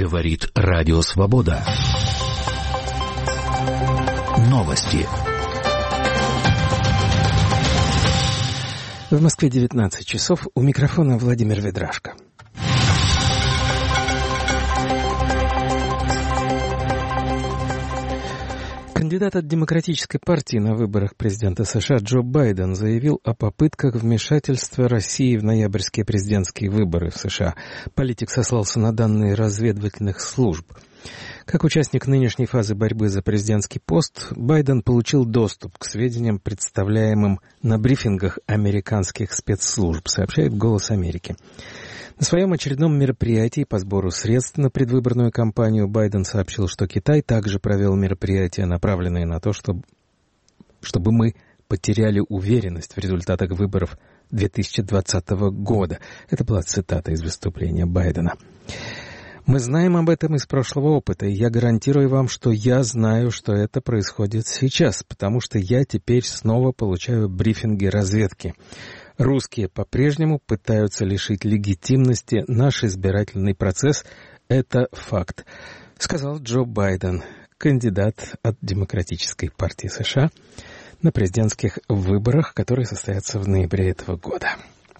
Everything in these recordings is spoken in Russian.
Говорит Радио Свобода. Новости. В Москве 19 часов. У микрофона Владимир Ведрашко. Кандидат от Демократической партии на выборах президента США Джо Байден заявил о попытках вмешательства России в ноябрьские президентские выборы в США. Политик сослался на данные разведывательных служб. Как участник нынешней фазы борьбы за президентский пост, Байден получил доступ к сведениям, представляемым на брифингах американских спецслужб, сообщает «Голос Америки». На своем очередном мероприятии по сбору средств на предвыборную кампанию Байден сообщил, что Китай также провел мероприятия, направленные на то, чтобы мы потеряли уверенность в результатах выборов 2020 года. Это была цитата из выступления Байдена. «Мы знаем об этом из прошлого опыта, и я гарантирую вам, что я знаю, что это происходит сейчас, потому что я теперь снова получаю брифинги разведки. Русские по-прежнему пытаются лишить легитимности наш избирательный процесс. Это факт», — сказал Джо Байден, кандидат от Демократической партии США на президентских выборах, которые состоятся в ноябре этого года.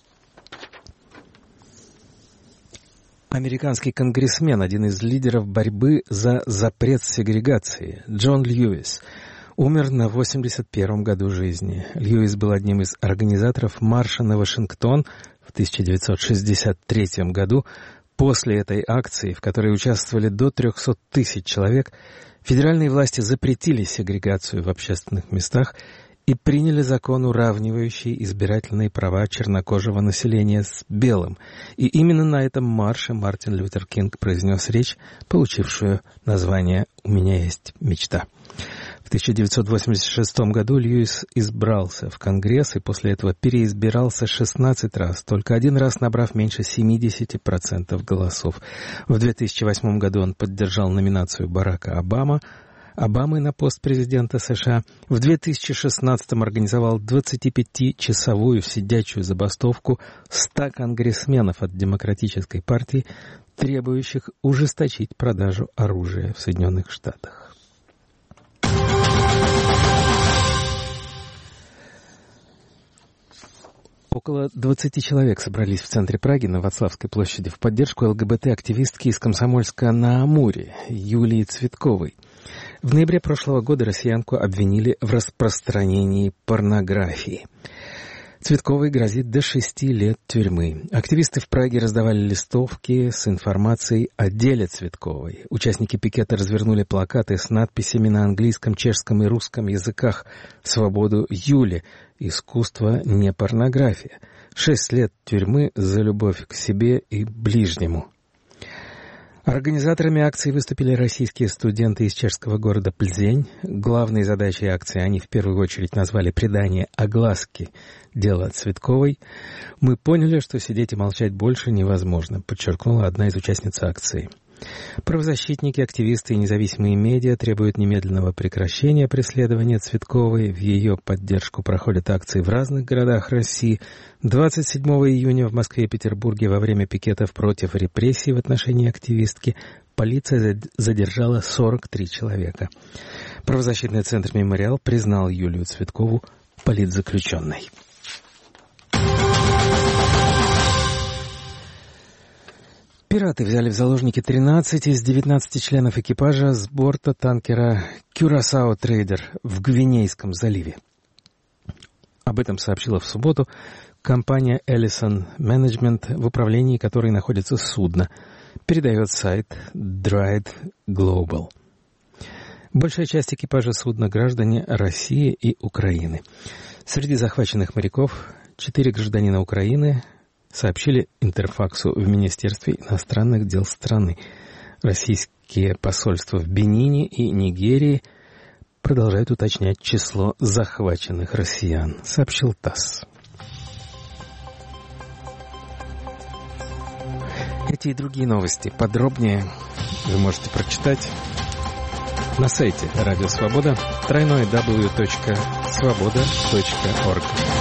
Американский конгрессмен, один из лидеров борьбы за запрет сегрегации, Джон Льюис, умер на 81-м году жизни. Льюис был одним из организаторов марша на Вашингтон в 1963 году. После этой акции, в которой участвовали до 300 тысяч человек, федеральные власти запретили сегрегацию в общественных местах и приняли закон, уравнивающий избирательные права чернокожего населения с белым. И именно на этом марше Мартин Лютер Кинг произнес речь, получившую название «У меня есть мечта». В 1986 году Льюис избрался в Конгресс и после этого переизбирался 16 раз, только один раз набрав меньше 70% голосов. В 2008 году он поддержал номинацию Барака Обамы на пост президента США. В 2016-м организовал 25-часовую сидячую забастовку 100 конгрессменов от Демократической партии, требующих ужесточить продажу оружия в Соединенных Штатах. Около 20 человек собрались в центре Праги на Вацлавской площади в поддержку ЛГБТ-активистки из Комсомольска-на-Амуре Юлии Цветковой. В ноябре прошлого года россиянку обвинили в распространении порнографии. Цветковой грозит до 6 лет тюрьмы. Активисты в Праге раздавали листовки с информацией о деле Цветковой. Участники пикета развернули плакаты с надписями на английском, чешском и русском языках «Свободу Юли. Искусство не порнография. 6 лет тюрьмы за любовь к себе и ближнему». Организаторами акции выступили российские студенты из чешского города Плзень. Главной задачей акции они в первую очередь назвали придание огласки дела Цветковой. «Мы поняли, что сидеть и молчать больше невозможно», подчеркнула одна из участниц акции. Правозащитники, активисты и независимые медиа требуют немедленного прекращения преследования Цветковой. В ее поддержку проходят акции в разных городах России. 27 июня в Москве и Петербурге во время пикетов против репрессий в отношении активистки полиция задержала 43 человека. Правозащитный центр «Мемориал» признал Юлию Цветкову политзаключенной. Пираты взяли в заложники 13 из 19 членов экипажа с борта танкера «Кюрасао Трейдер» в Гвинейском заливе. Об этом сообщила в субботу компания Ellison Management, в управлении которой находится судно, передает сайт Dried Global. Большая часть экипажа судна — граждане России и Украины. Среди захваченных моряков 4 гражданина Украины, сообщили Интерфаксу в Министерстве иностранных дел страны. Российские посольства в Бенине и Нигерии продолжают уточнять число захваченных россиян, сообщил ТАСС. Эти и другие новости подробнее вы можете прочитать на сайте Радио Свобода, www.svoboda.org.